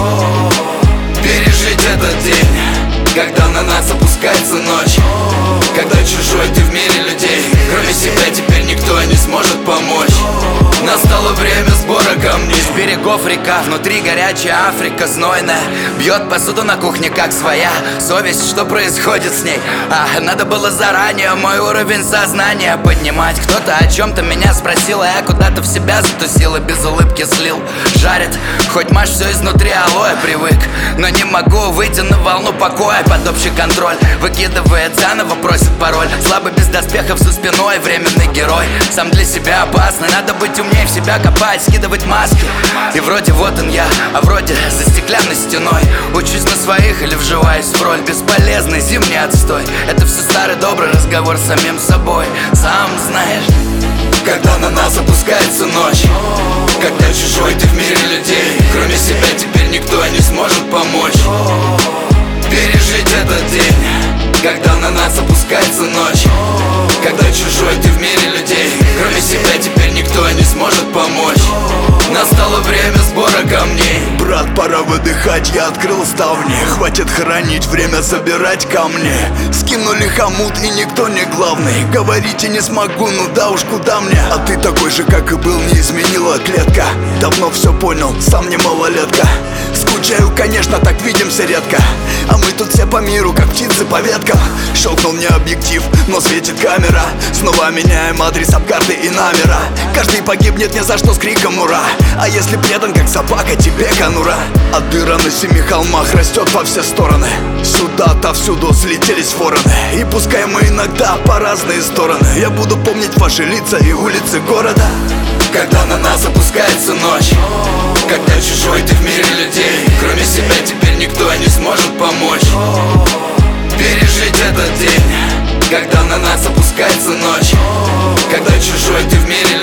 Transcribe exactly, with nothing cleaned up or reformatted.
Пережить этот день, когда на нас опускается ночь, когда чужой ты в мире людей. Кроме себя теперь никто не сможет помочь. Настало время сбора камней. Из берегов река, внутри горячая Африка знойная. Бьет посуду на кухне как своя. Совесть, что происходит с ней? А, надо было заранее мой уровень сознания поднимать. Кто-то о чем-то меня спросил, а я куда-то в себя затусил и без улыбки слил. Жарит, хоть маш все изнутри алоэ привык, но не могу выйти на волну покоя под общий контроль. Выкидывает заново, просит пароль. Слабый без доспехов за спиной, временный герой. Сам для себя опасный, надо быть умнее в себя копать, скидывать маски. И вроде вот он я, а вроде за стеклянной стеной. Учусь на своих или вживаюсь в роль. Бесполезный зимний отстой. Это все старый добрый разговор с самим собой. Сам знаешь, когда на нас опускается ночь, когда чужой ты в мире людей. Кроме себя теперь никто не сможет помочь. Пережить этот день, когда на нас опускается ночь, когда чужой ты в мире людей. Кроме себя теперь никто не сможет помочь. Настало время сбора камней. Брат, пора выдыхать, я открыл ставни. Хватит хранить, время собирать камни. Скинули хомут и никто не главный. Говорите не смогу, ну да уж куда мне. А ты такой же, как и был, не изменила клетка. Давно все понял, сам не малолетка. Скучаю, конечно, так видимся редко. А мы тут все по миру, как птицы по веткам. Щелкнул мне объектив, но светит камера. Снова меняем адрес об карты и номера. Каждый погибнет ни за что с криком ура. А если предан, как собака, тебе конура. А дыра на семи холмах растет во все стороны. Сюда, отовсюду слетелись вороны. И пускай мы иногда по разные стороны, я буду помнить ваши лица и улицы города. Когда на нас опускается ночь, когда чужой ты в мире людей. Кроме себя теперь никто не сможет помочь. Пережить этот день, когда на нас опускается ночь, когда чужой ты в мире